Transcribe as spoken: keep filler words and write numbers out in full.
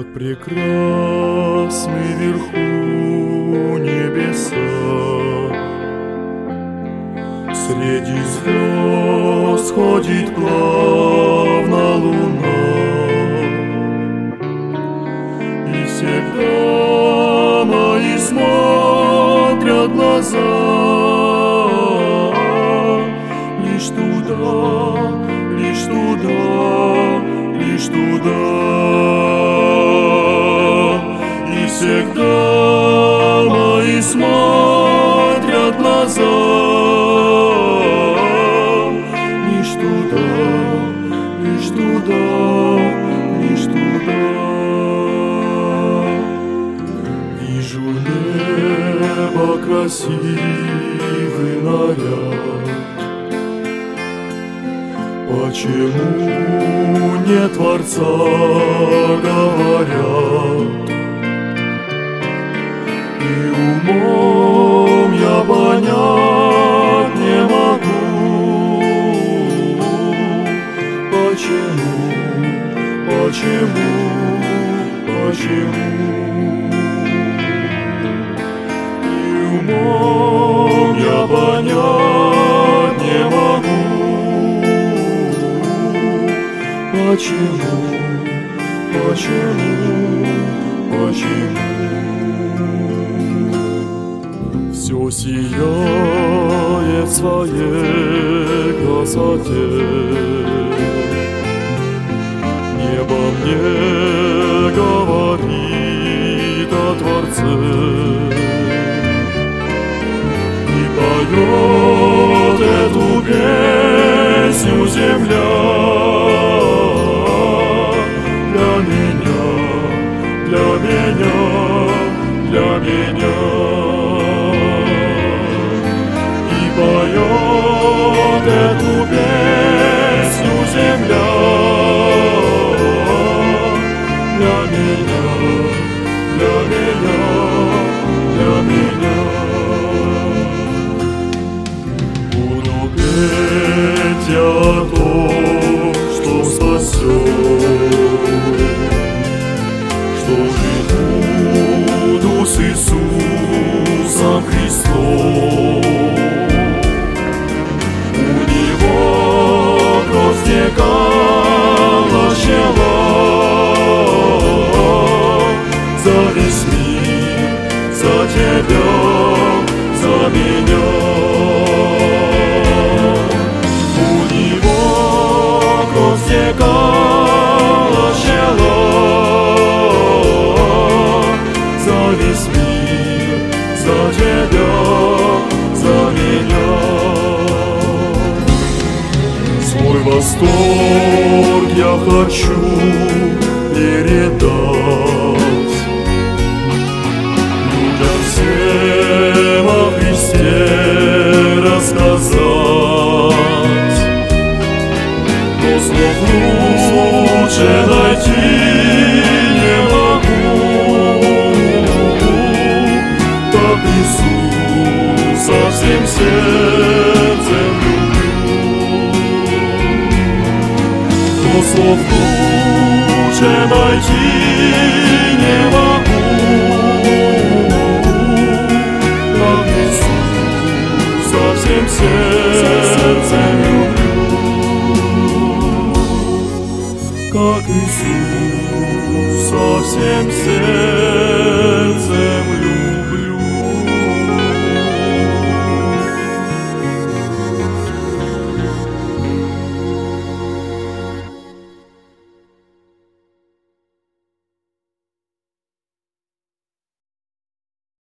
Как прекрасны вверху небеса, среди звезд ходит плавно луна, и всегда мои смотрят глаза лишь туда, лишь туда, лишь туда. Всегда мои смотрят глаза лишь туда, лишь туда, лишь туда. Вижу небо красивый наряд. Почему не Творца, говорят? И умом я понять не могу, почему, почему, почему. И умом я понять не могу, почему, почему, почему. Все сияет в своей красоте, небо мне говорит о Творце и поет эту песню земля для меня, для меня, для меня. Поет эту песню земля для меня, для меня, для меня. Буду петь я о том, что спасет, что жить буду с Иисусом Христом. За весь мир, за тебя, за меня. У него кровь стекала щела. За весь мир, за тебя, за меня. Свой восторг я хочу передать людям всем о Христе рассказать, но слов лучше найти не могу, так Иисуса всем сердцем люблю, но слов лучше найти не могу, как Иисуса всем сердцем люблю, как Иисуса всем сердцем.